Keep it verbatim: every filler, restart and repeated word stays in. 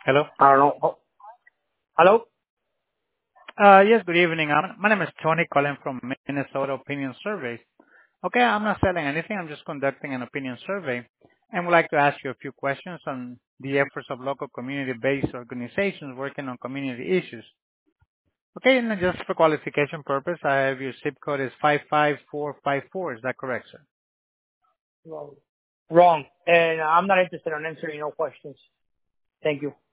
Hello? I don't know. Oh, hello? Uh, yes, good evening. Um, my name is Tony calling from Minnesota Opinion Surveys. Okay, I'm not selling anything. I'm just conducting an opinion survey and would like to ask you a few questions on the efforts of local community-based organizations working on community issues. Okay, and then just for qualification purpose, I have your zip code is five five four five four. Is that correct, sir? Wrong. Wrong. And I'm not interested in answering no questions. Thank you.